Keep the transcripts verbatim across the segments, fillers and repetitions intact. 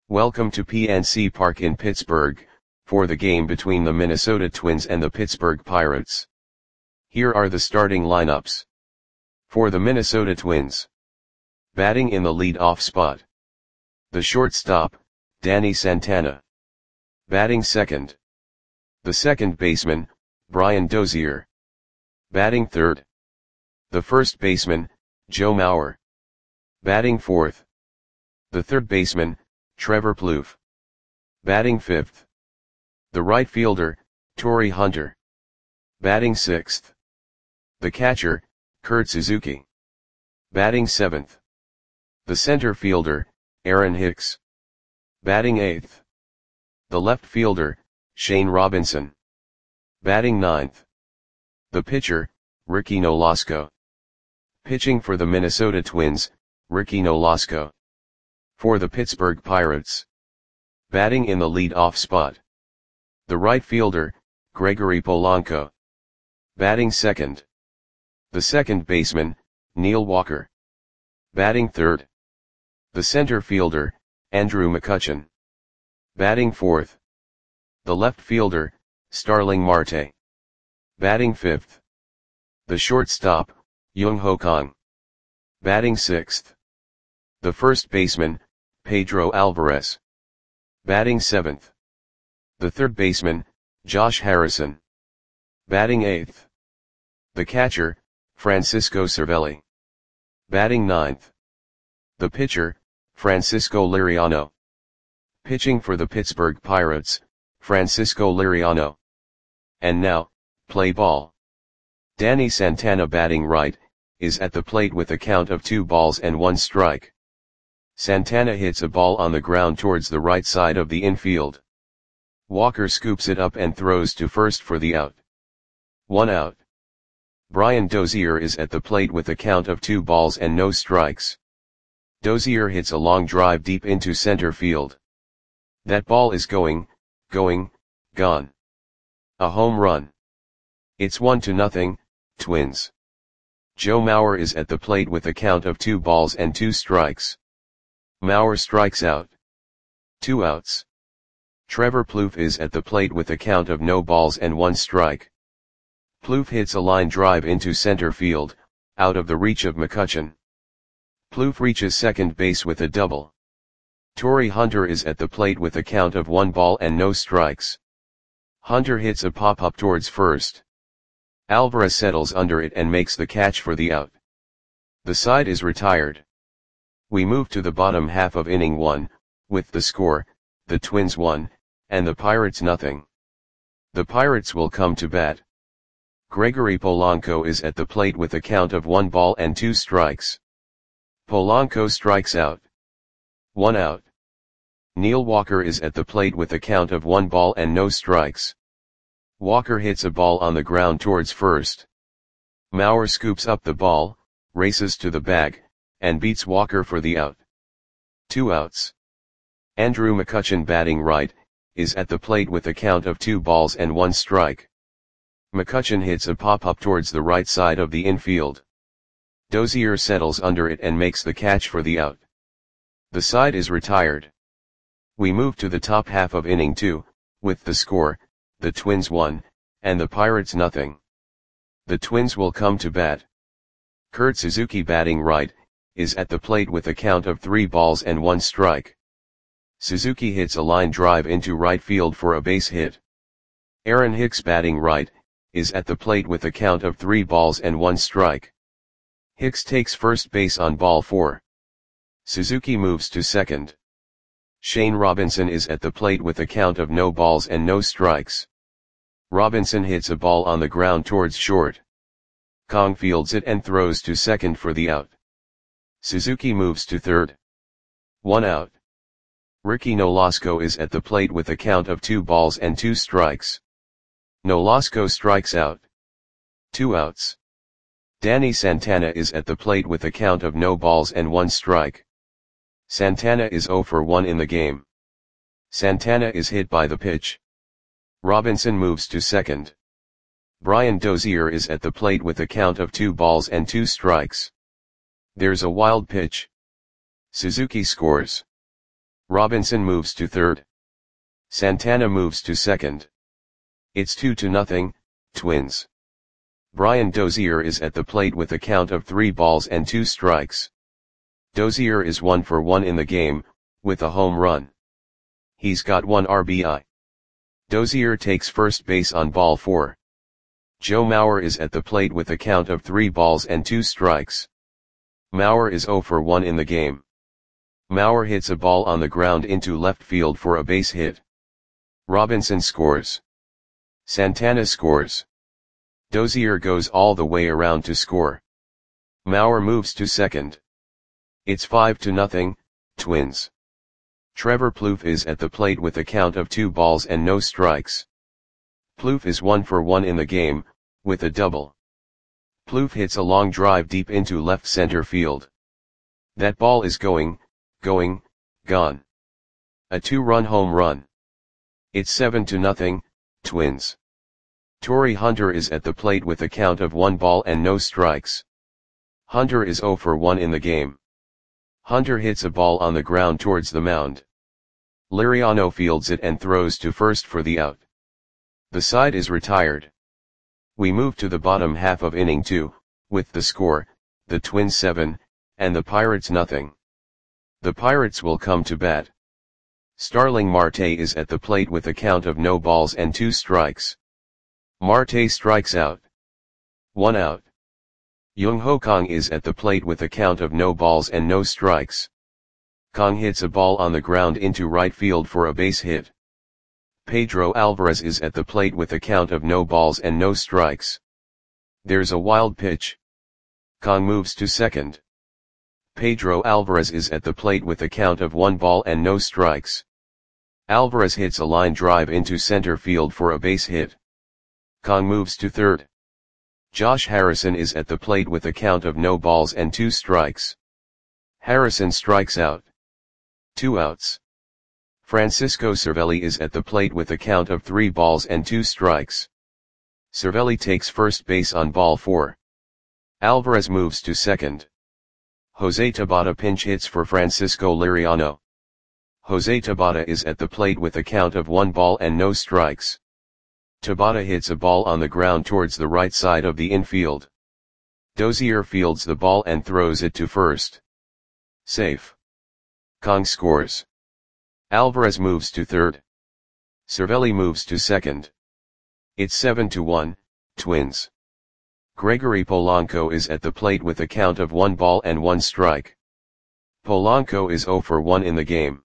Welcome to P N C Park in Pittsburgh, for the game between the Minnesota Twins and the Pittsburgh Pirates. Here are the starting lineups. For the Minnesota Twins. Batting in the lead-off spot. The shortstop, Danny Santana. Batting second. The second baseman, Brian Dozier. Batting third. The first baseman, Joe Mauer. Batting fourth. The third baseman, Trevor Plouffe. Batting fifth. The right fielder, Torii Hunter. Batting sixth. The catcher, Kurt Suzuki. Batting seventh. The center fielder, Aaron Hicks. Batting eighth. The left fielder, Shane Robinson. Batting ninth. The pitcher, Ricky Nolasco. Pitching for the Minnesota Twins, Ricky Nolasco. For the Pittsburgh Pirates. Batting in the lead-off spot. The right fielder, Gregory Polanco. Batting second. The second baseman, Neil Walker. Batting third. The center fielder, Andrew McCutchen. Batting fourth. The left fielder, Starling Marte. Batting fifth. The shortstop, Young-Ho Kang. Batting sixth. The first baseman, Pedro Alvarez. Batting seventh. The third baseman, Josh Harrison. Batting eighth. The catcher, Francisco Cervelli. Batting ninth. The pitcher, Francisco Liriano. Pitching for the Pittsburgh Pirates, Francisco Liriano. And now, play ball. Danny Santana batting right, is at the plate with a count of two balls and one strike. Santana hits a ball on the ground towards the right side of the infield. Walker scoops it up and throws to first for the out. One out. Brian Dozier is at the plate with a count of two balls and no strikes. Dozier hits a long drive deep into center field. That ball is going, going, gone. A home run. It's one to nothing, Twins. Joe Mauer is at the plate with a count of two balls and two strikes. Mauer strikes out. Two outs. Trevor Plouffe is at the plate with a count of no balls and one strike. Plouffe hits a line drive into center field, out of the reach of McCutchen. Plouffe reaches second base with a double. Torii Hunter is at the plate with a count of one ball and no strikes. Hunter hits a pop-up towards first. Alvarez settles under it and makes the catch for the out. The side is retired. We move to the bottom half of inning one, with the score, the Twins one, and the Pirates nothing. The Pirates will come to bat. Gregory Polanco is at the plate with a count of one ball and two strikes. Polanco strikes out. One out. Neil Walker is at the plate with a count of one ball and no strikes. Walker hits a ball on the ground towards first. Mauer scoops up the ball, races to the bag, and beats Walker for the out. Two outs. Andrew McCutchen batting right, is at the plate with a count of two balls and one strike. McCutchen hits a pop-up towards the right side of the infield. Dozier settles under it and makes the catch for the out. The side is retired. We move to the top half of inning two, with the score, the Twins one, and the Pirates nothing. The Twins will come to bat. Kurt Suzuki batting right, is at the plate with a count of three balls and one strike. Suzuki hits a line drive into right field for a base hit. Aaron Hicks batting right, is at the plate with a count of three balls and one strike. Hicks takes first base on ball four. Suzuki moves to second. Shane Robinson is at the plate with a count of no balls and no strikes. Robinson hits a ball on the ground towards short. Kang fields it and throws to second for the out. Suzuki moves to third. One out. Ricky Nolasco is at the plate with a count of two balls and two strikes. Nolasco strikes out. Two outs. Danny Santana is at the plate with a count of no balls and one strike. Santana is zero for one in the game. Santana is hit by the pitch. Robinson moves to second. Brian Dozier is at the plate with a count of two balls and two strikes. There's a wild pitch. Suzuki scores. Robinson moves to third. Santana moves to second. It's two to nothing, Twins. Brian Dozier is at the plate with a count of three balls and two strikes. Dozier is one for one in the game, with a home run. He's got one R B I. Dozier takes first base on ball four. Joe Mauer is at the plate with a count of three balls and two strikes. Mauer is zero for one in the game. Mauer hits a ball on the ground into left field for a base hit. Robinson scores. Santana scores. Dozier goes all the way around to score. Mauer moves to second. It's five to nothing, Twins. Trevor Plouffe is at the plate with a count of two balls and no strikes. Plouffe is one for one in the game, with a double. Plouffe hits a long drive deep into left center field. That ball is going, going, gone. A two-run home run. It's seven to nothing, Twins. Torrey Hunter is at the plate with a count of one ball and no strikes. Hunter is zero for one in the game. Hunter hits a ball on the ground towards the mound. Liriano fields it and throws to first for the out. The side is retired. We move to the bottom half of inning two, with the score, the Twins seven, and the Pirates nothing. The Pirates will come to bat. Starling Marte is at the plate with a count of no balls and two strikes. Marte strikes out. One out. Jung Ho Kang is at the plate with a count of no balls and no strikes. Kang hits a ball on the ground into right field for a base hit. Pedro Alvarez is at the plate with a count of no balls and no strikes. There's a wild pitch. Kang moves to second. Pedro Alvarez is at the plate with a count of one ball and no strikes. Alvarez hits a line drive into center field for a base hit. Kang moves to third. Josh Harrison is at the plate with a count of no balls and two strikes. Harrison strikes out. Two outs. Francisco Cervelli is at the plate with a count of three balls and two strikes. Cervelli takes first base on ball four. Alvarez moves to second. Jose Tabata pinch hits for Francisco Liriano. Jose Tabata is at the plate with a count of one ball and no strikes. Tabata hits a ball on the ground towards the right side of the infield. Dozier fields the ball and throws it to first. Safe. Kang scores. Alvarez moves to third. Cervelli moves to second. It's seven to one, Twins. Gregory Polanco is at the plate with a count of one ball and one strike. Polanco is zero for one in the game.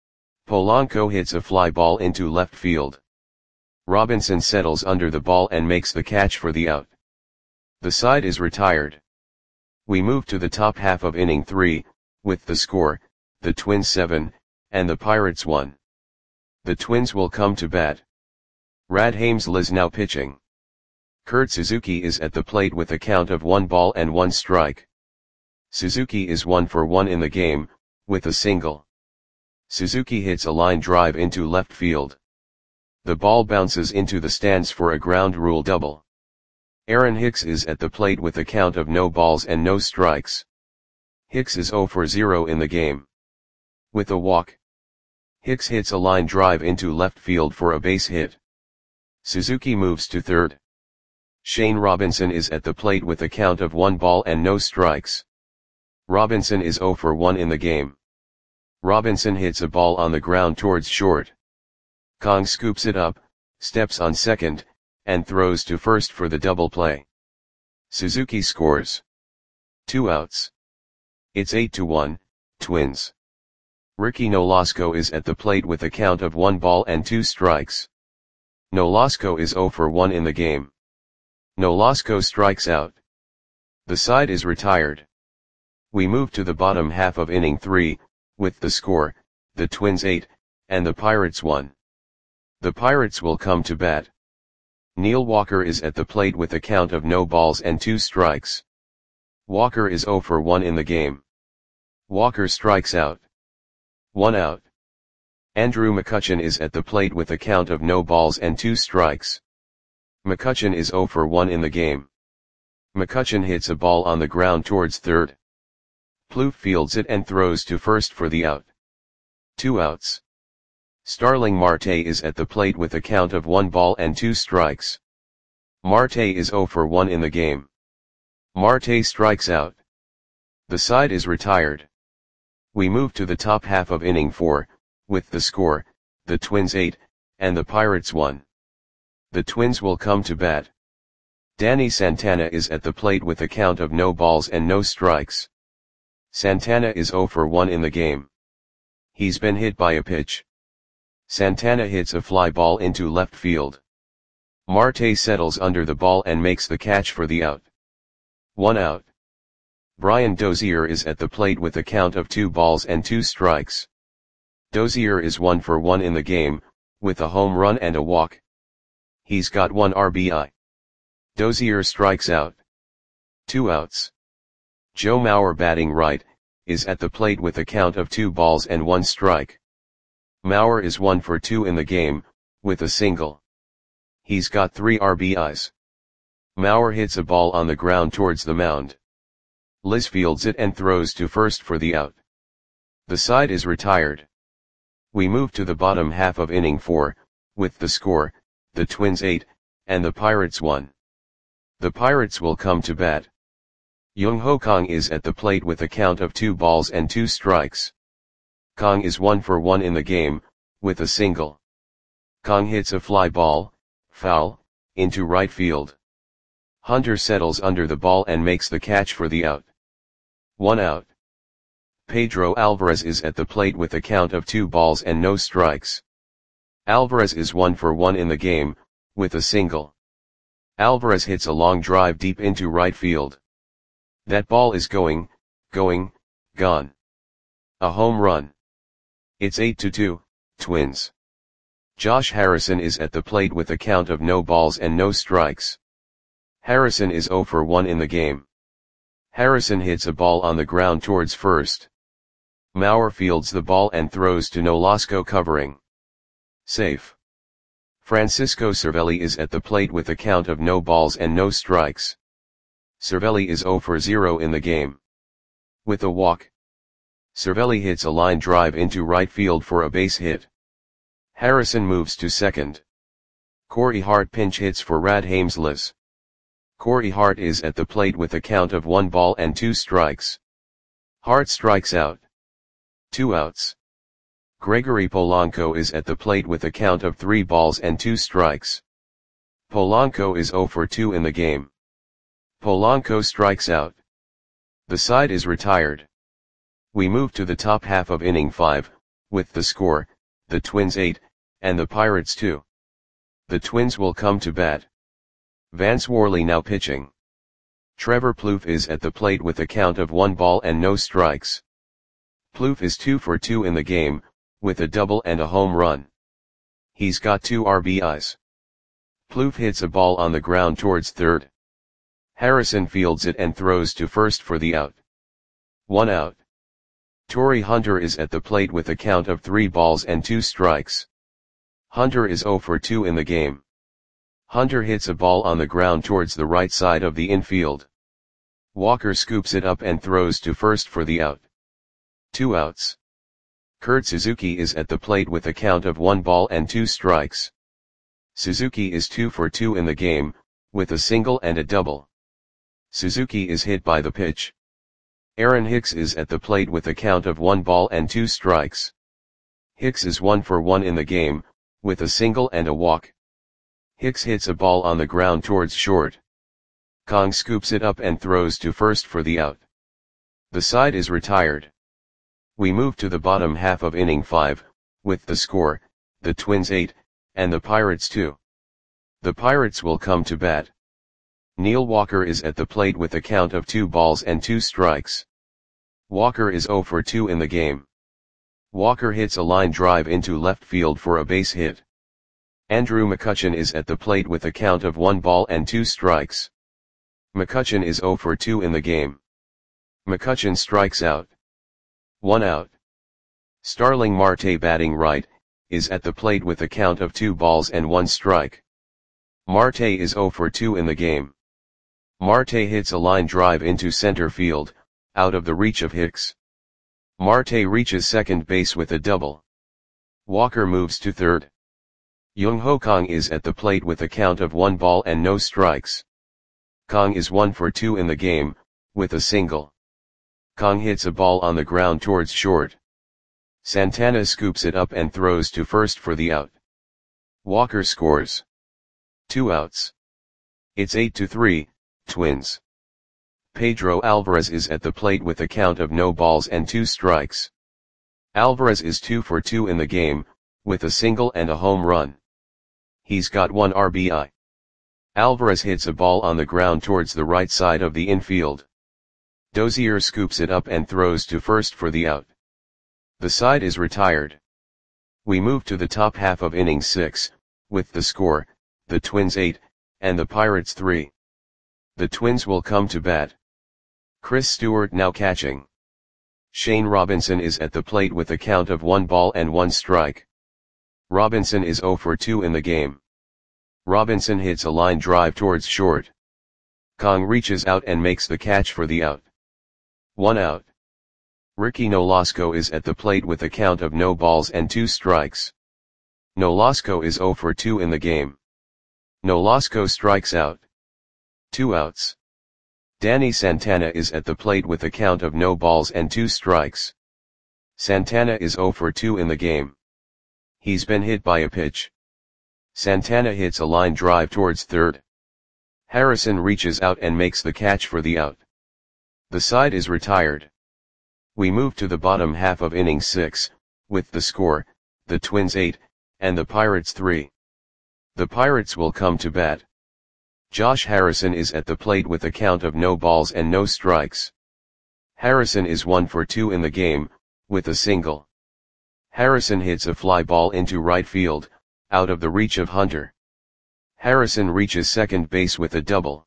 Polanco hits a fly ball into left field. Robinson settles under the ball and makes the catch for the out. The side is retired. We move to the top half of inning three, with the score, the Twins seven, and the Pirates one. The Twins will come to bat. Rad Hamesl is now pitching. Kurt Suzuki is at the plate with a count of one ball and one strike. Suzuki is one for one in the game, with a single. Suzuki hits a line drive into left field. The ball bounces into the stands for a ground rule double. Aaron Hicks is at the plate with a count of no balls and no strikes. Hicks is zero for zero in the game. With a walk. Hicks hits a line drive into left field for a base hit. Suzuki moves to third. Shane Robinson is at the plate with a count of one ball and no strikes. Robinson is zero for one in the game. Robinson hits a ball on the ground towards short. Kang scoops it up, steps on second, and throws to first for the double play. Suzuki scores. Two outs. It's eight to one, Twins. Ricky Nolasco is at the plate with a count of one ball and two strikes. Nolasco is zero for one in the game. Nolasco strikes out. The side is retired. We move to the bottom half of inning three, with the score, the Twins eight, and the Pirates one. The Pirates will come to bat. Neil Walker is at the plate with a count of no balls and two strikes. Walker is zero for one in the game. Walker strikes out. One out. Andrew McCutchen is at the plate with a count of no balls and two strikes. McCutchen is zero for one in the game. McCutchen hits a ball on the ground towards third. Plouffe fields it and throws to first for the out. Two outs. Starling Marte is at the plate with a count of one ball and two strikes. Marte is zero for one in the game. Marte strikes out. The side is retired. We move to the top half of inning four, with the score, the Twins eight, and the Pirates one. The Twins will come to bat. Danny Santana is at the plate with a count of no balls and no strikes. Santana is zero for one in the game. He's been hit by a pitch. Santana hits a fly ball into left field. Marte settles under the ball and makes the catch for the out. One out. Brian Dozier is at the plate with a count of two balls and two strikes. Dozier is one for one in the game, with a home run and a walk. He's got one R B I. Dozier strikes out. Two outs. Joe Mauer, batting right, is at the plate with a count of two balls and one strike. Mauer is one for two in the game, with a single. He's got three R B Is. Mauer hits a ball on the ground towards the mound. Liz fields it and throws to first for the out. The side is retired. We move to the bottom half of inning four, with the score, the Twins eight, and the Pirates one. The Pirates will come to bat. Young Ho Kong is at the plate with a count of two balls and two strikes. Kong is one for one in the game, with a single. Kong hits a fly ball, foul, into right field. Hunter settles under the ball and makes the catch for the out. One out. Pedro Alvarez is at the plate with a count of two balls and no strikes. Alvarez is one for one in the game, with a single. Alvarez hits a long drive deep into right field. That ball is going, going, gone. A home run. It's eight to two, Twins. Josh Harrison is at the plate with a count of no balls and no strikes. Harrison is zero for one in the game. Harrison hits a ball on the ground towards first. Mauer fields the ball and throws to Nolasco, covering. Safe. Francisco Cervelli is at the plate with a count of no balls and no strikes. Cervelli is zero for zero in the game. With a walk. Cervelli hits a line drive into right field for a base hit. Harrison moves to second. Corey Hart pinch hits for Rad Hameslis. Corey Hart is at the plate with a count of one ball and two strikes. Hart strikes out. Two outs. Gregory Polanco is at the plate with a count of three balls and two strikes. Polanco is zero for two in the game. Polanco strikes out. The side is retired. We move to the top half of inning five, with the score, the Twins eight, and the Pirates two. The Twins will come to bat. Vance Worley now pitching. Trevor Plouffe is at the plate with a count of one ball and no strikes. Plouffe is two for two in the game, with a double and a home run. He's got two R B Is. Plouffe hits a ball on the ground towards third. Harrison fields it and throws to first for the out. One out. Torrey Hunter is at the plate with a count of three balls and two strikes. Hunter is zero for two in the game. Hunter hits a ball on the ground towards the right side of the infield. Walker scoops it up and throws to first for the out. Two outs. Kurt Suzuki is at the plate with a count of one ball and two strikes. Suzuki is two for two in the game, with a single and a double. Suzuki is hit by the pitch. Aaron Hicks is at the plate with a count of one ball and two strikes. Hicks is one for one in the game, with a single and a walk. Hicks hits a ball on the ground towards short. Kong scoops it up and throws to first for the out. The side is retired. We move to the bottom half of inning five, with the score, the Twins eight, and the Pirates two. The Pirates will come to bat. Neil Walker is at the plate with a count of two balls and two strikes. Walker is zero for two in the game. Walker hits a line drive into left field for a base hit. Andrew McCutchen is at the plate with a count of one ball and two strikes. McCutchen is zero for two in the game. McCutchen strikes out. One out. Starling Marte, batting right, is at the plate with a count of two balls and one strike. Marte is zero for two in the game. Marte hits a line drive into center field, out of the reach of Hicks. Marte reaches second base with a double. Walker moves to third. Jung Ho Kang is at the plate with a count of one ball and no strikes. Kang is one for two in the game, with a single. Kang hits a ball on the ground towards short. Santana scoops it up and throws to first for the out. Walker scores. Two outs. It's eight to three, Twins. Pedro Alvarez is at the plate with a count of no balls and two strikes. Alvarez is two for two in the game, with a single and a home run. He's got one R B I. Alvarez hits a ball on the ground towards the right side of the infield. Dozier scoops it up and throws to first for the out. The side is retired. We move to the top half of inning six, with the score, the Twins eight, and the Pirates three. The Twins will come to bat. Chris Stewart now catching. Shane Robinson is at the plate with a count of one ball and one strike. Robinson is zero for two in the game. Robinson hits a line drive towards short. Kang reaches out and makes the catch for the out. One out. Ricky Nolasco is at the plate with a count of no balls and two strikes. Nolasco is zero for two in the game. Nolasco strikes out. Two outs. Danny Santana is at the plate with a count of no balls and two strikes. Santana is zero for two in the game. He's been hit by a pitch. Santana hits a line drive towards third. Harrison reaches out and makes the catch for the out. The side is retired. We move to the bottom half of inning six, with the score, the Twins eight, and the Pirates three. The Pirates will come to bat. Josh Harrison is at the plate with a count of no balls and no strikes. Harrison is one for two in the game, with a single. Harrison hits a fly ball into right field, out of the reach of Hunter. Harrison reaches second base with a double.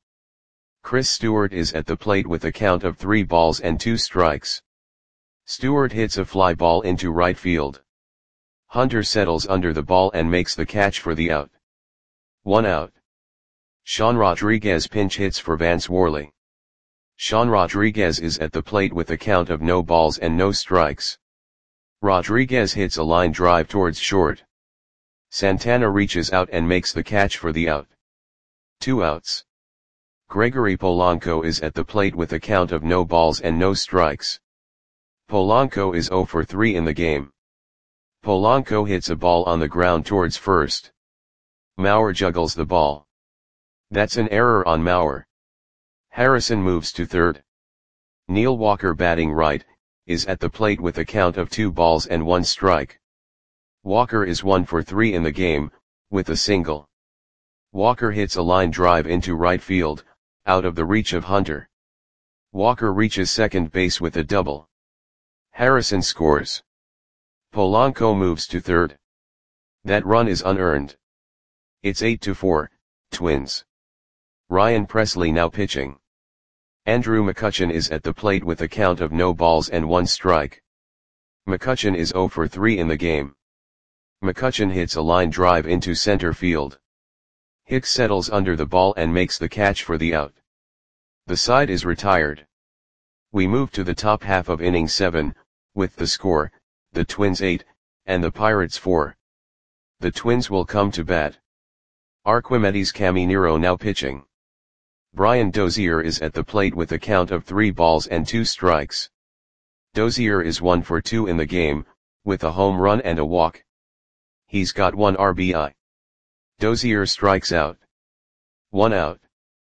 Chris Stewart is at the plate with a count of three balls and two strikes. Stewart hits a fly ball into right field. Hunter settles under the ball and makes the catch for the out. One out. Sean Rodriguez pinch hits for Vance Worley. Sean Rodriguez is at the plate with a count of no balls and no strikes. Rodriguez hits a line drive towards short. Santana reaches out and makes the catch for the out. Two outs. Gregory Polanco is at the plate with a count of no balls and no strikes. Polanco is zero for three in the game. Polanco hits a ball on the ground towards first. Mauer juggles the ball. That's an error on Mauer. Harrison moves to third. Neil Walker, batting right, is at the plate with a count of two balls and one strike. Walker is one for three in the game, with a single. Walker hits a line drive into right field, out of the reach of Hunter. Walker reaches second base with a double. Harrison scores. Polanco moves to third. That run is unearned. It's eight to four, Twins. Ryan Presley now pitching. Andrew McCutchen is at the plate with a count of no balls and one strike. McCutchen is zero for three in the game. McCutchen hits a line drive into center field. Hicks settles under the ball and makes the catch for the out. The side is retired. We move to the top half of inning seven, with the score, the Twins eight, and the Pirates four. The Twins will come to bat. Archimedes Caminero now pitching. Brian Dozier is at the plate with a count of three balls and two strikes. Dozier is one for two in the game, with a home run and a walk. He's got one R B I. Dozier strikes out. One out.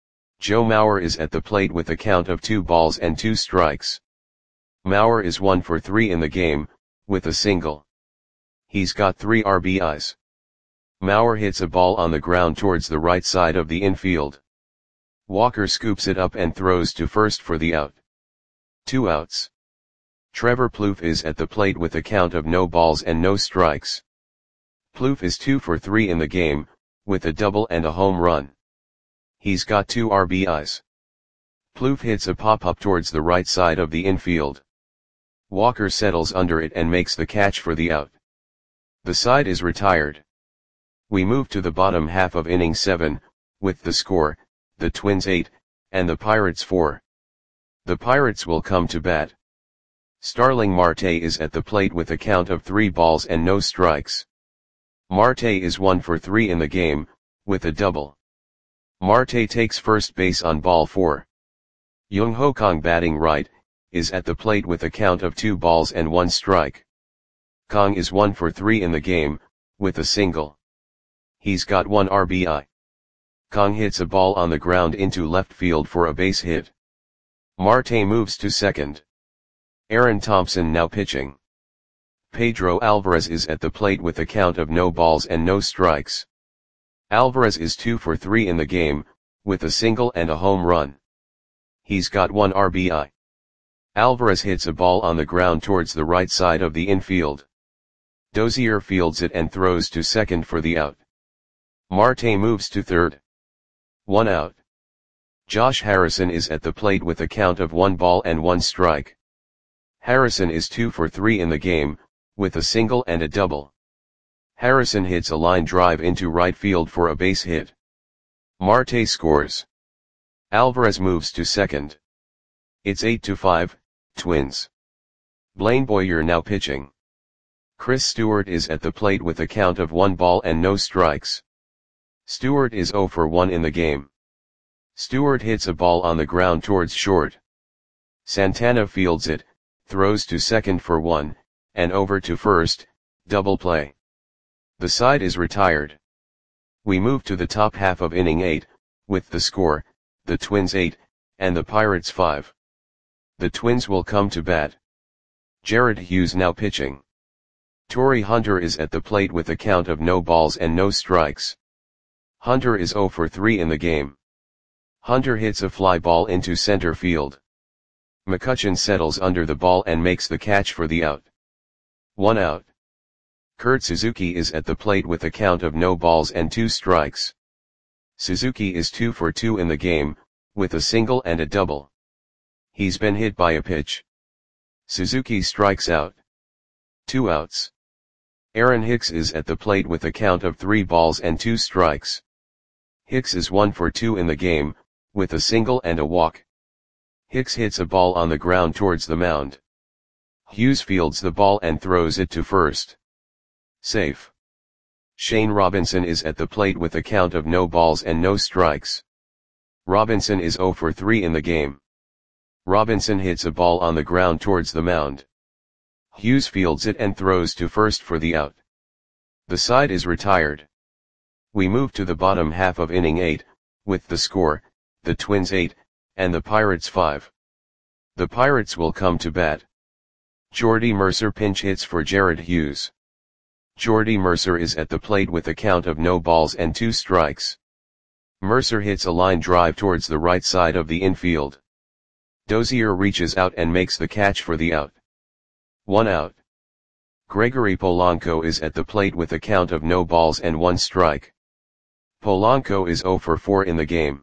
Joe Mauer is at the plate with a count of two balls and two strikes. Mauer is one for three in the game, with a single. He's got three R B Is. Mauer hits a ball on the ground towards the right side of the infield. Walker scoops it up and throws to first for the out. Two outs. Trevor Plouffe is at the plate with a count of no balls and no strikes. Plouffe is two for three in the game, with a double and a home run. He's got two R B Is. Plouffe hits a pop-up towards the right side of the infield. Walker settles under it and makes the catch for the out. The side is retired. We move to the bottom half of inning seven, with the score, the Twins eight, and the Pirates four. The Pirates will come to bat. Starling Marte is at the plate with a count of three balls and no strikes. Marte is one for three in the game, with a double. Marte takes first base on ball four. Jung Ho Kang batting right, is at the plate with a count of two balls and one strike. Kang is one for three in the game, with a single. He's got one R B I. Kang hits a ball on the ground into left field for a base hit. Marte moves to second. Aaron Thompson now pitching. Pedro Alvarez is at the plate with a count of no balls and no strikes. Alvarez is two for three in the game, with a single and a home run. He's got one R B I. Alvarez hits a ball on the ground towards the right side of the infield. Dozier fields it and throws to second for the out. Marte moves to third. One out. Josh Harrison is at the plate with a count of one ball and one strike. Harrison is two for three in the game, with a single and a double. Harrison hits a line drive into right field for a base hit. Marte scores. Alvarez moves to second. It's eight to five, Twins. Blaine Boyer now pitching. Chris Stewart is at the plate with a count of one ball and no strikes. Stewart is zero for one in the game. Stewart hits a ball on the ground towards short. Santana fields it, throws to second for one, and over to first, double play. The side is retired. We move to the top half of inning eight, with the score, the Twins eight, and the Pirates five. The Twins will come to bat. Jared Hughes now pitching. Torrey Hunter is at the plate with a count of no balls and no strikes. Hunter is zero for three in the game. Hunter hits a fly ball into center field. McCutchen settles under the ball and makes the catch for the out. One out. Kurt Suzuki is at the plate with a count of no balls and two strikes. Suzuki is two for two in the game, with a single and a double. He's been hit by a pitch. Suzuki strikes out. Two outs. Aaron Hicks is at the plate with a count of three balls and two strikes. Hicks is one for two in the game, with a single and a walk. Hicks hits a ball on the ground towards the mound. Hughes fields the ball and throws it to first. Safe. Shane Robinson is at the plate with a count of no balls and no strikes. Robinson is zero for three in the game. Robinson hits a ball on the ground towards the mound. Hughes fields it and throws to first for the out. The side is retired. We move to the bottom half of inning eight, with the score, the Twins eight, and the Pirates five. The Pirates will come to bat. Jordy Mercer pinch hits for Jared Hughes. Jordy Mercer is at the plate with a count of no balls and two strikes. Mercer hits a line drive towards the right side of the infield. Dozier reaches out and makes the catch for the out. One out. Gregory Polanco is at the plate with a count of no balls and one strike. Polanco is zero for four in the game.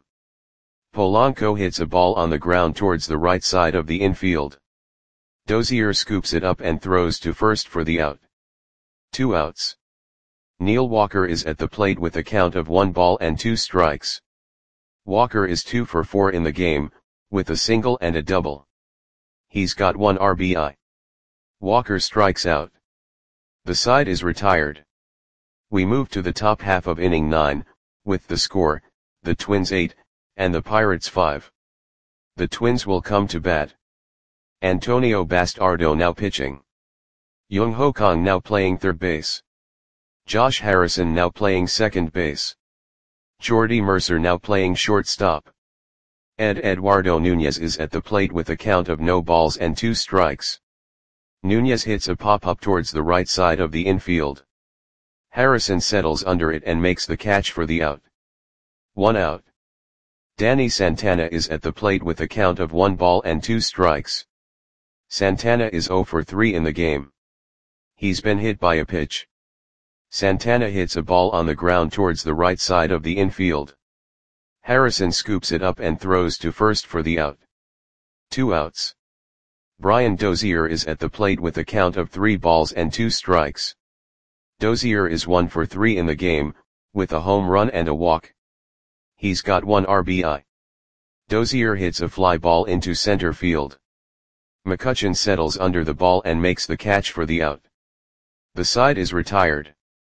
Polanco hits a ball on the ground towards the right side of the infield. Dozier scoops it up and throws to first for the out. Two outs. Neil Walker is at the plate with a count of one ball and two strikes. Walker is two for four in the game, with a single and a double. He's got one R B I. Walker strikes out. The side is retired. We move to the top half of inning nine, with the score, the Twins eight, and the Pirates five. The Twins will come to bat. Antonio Bastardo now pitching. Jung Ho Kang now playing third base. Josh Harrison now playing second base. Jordy Mercer now playing shortstop. Ed Eduardo Nunez is at the plate with a count of no balls and two strikes. Nunez hits a pop-up towards the right side of the infield. Harrison settles under it and makes the catch for the out. One out. Danny Santana is at the plate with a count of one ball and two strikes. Santana is zero for three in the game. He's been hit by a pitch. Santana hits a ball on the ground towards the right side of the infield. Harrison scoops it up and throws to first for the out. Two outs. Brian Dozier is at the plate with a count of three balls and two strikes. Dozier is one for three in the game, with a home run and a walk. He's got one R B I. Dozier hits a fly ball into center field. McCutchen settles under the ball and makes the catch for the out. The side is retired.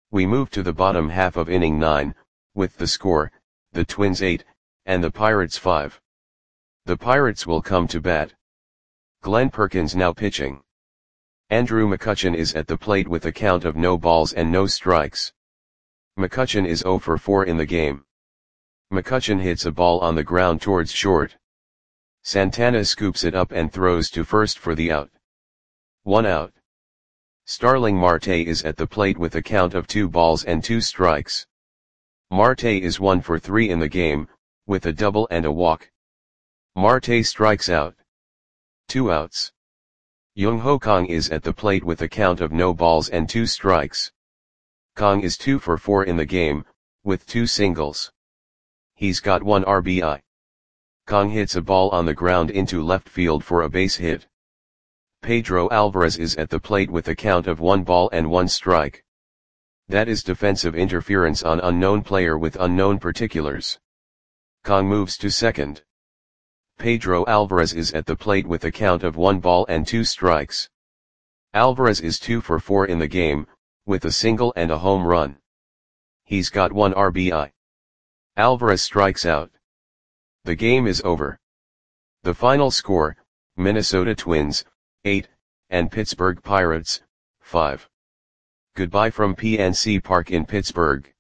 We move to the bottom half of inning nine, with the score, the Twins eight, and the Pirates five. The Pirates will come to bat. Glenn Perkins now pitching. Andrew McCutchen is at the plate with a count of no balls and no strikes. McCutchen is zero for four in the game. McCutchen hits a ball on the ground towards short. Santana scoops it up and throws to first for the out. One out. Starling Marte is at the plate with a count of two balls and two strikes. Marte is one for three in the game, with a double and a walk. Marte strikes out. Two outs. Jung Ho Kang is at the plate with a count of no balls and two strikes. Kang is two for four in the game, with two singles. He's got one R B I. Kang hits a ball on the ground into left field for a base hit. Pedro Alvarez is at the plate with a count of one ball and one strike. That is defensive interference on unknown player with unknown particulars. Kang moves to second. Pedro Alvarez is at the plate with a count of one ball and two strikes. Alvarez is two for four in the game, with a single and a home run. He's got one R B I. Alvarez strikes out. The game is over. The final score, Minnesota Twins, eight, and Pittsburgh Pirates, five. Goodbye from P N C Park in Pittsburgh.